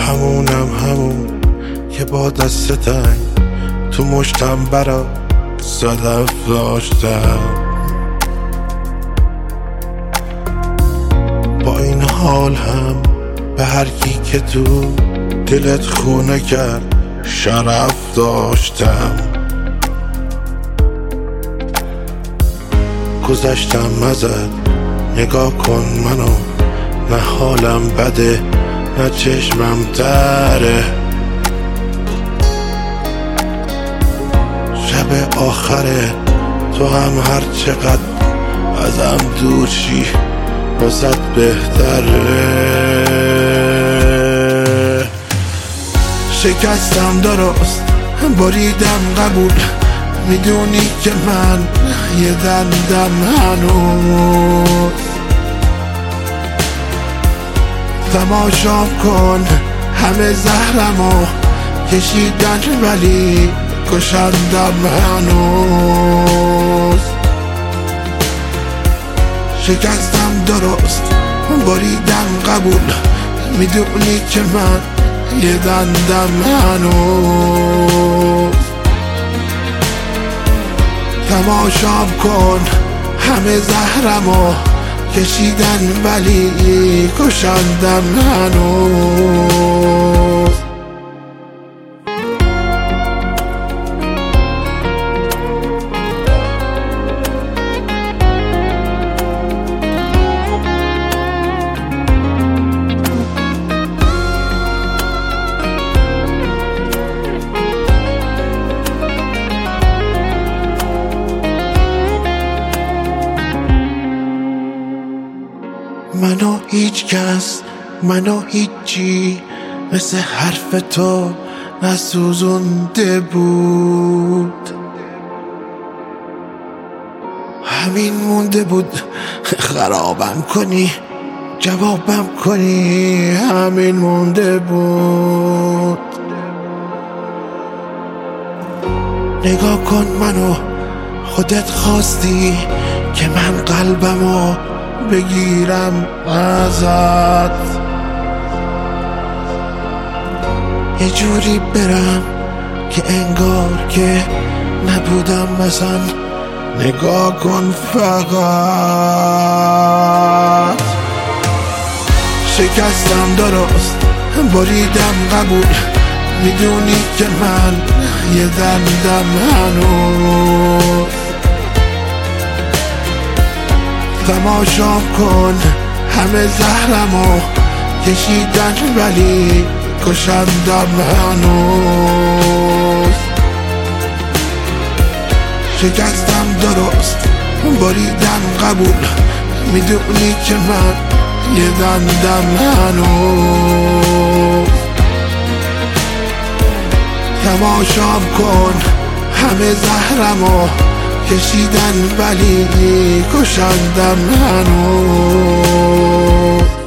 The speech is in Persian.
همون که با دست تنگ تو مشتم برا صدف داشتم. با این حال هم به هر کی که تو دلت خونه کرد شرف داشتم. گذشتم ازت نگاه کن منو، نه حالم بده نه چشمم تره. شب آخره تو هم هر چقدر ازم دور شی واسه بهتره. شکستم درست بریدم قبول، میدونی که من یه دندم هنوز. تماشا کن همه زهرمو کشیدن ولی کشندم هنوز. شکستم درست بریدم قبول، میدونی که من یه دندم هنوز. تماشا کن همه زهرمو کشیدن ولی کشندم هنوز. منو هیچ کس، منو هیچی مثل حرف تو نسوزونده بود. همین مونده بود خرابم کنی جوابم کنی، همین مونده بود. نگاه کن منو، خودت خواستی که من قلبمو بگیرم ازت، یه جوری برم که انگار که نبودم مثلا. نگاه کن فقط. شکستم درست بریدم قبول، میدونی که من یه دندم هنوز. تماشا کن همه زهرمو کشیدن ولی کشندم هنوز. شکستم درست بریدم قبول، میدونی که من یه دندم هنوز. تماشا کن همه زهرمو کشیدن ولی کشندم هنوز.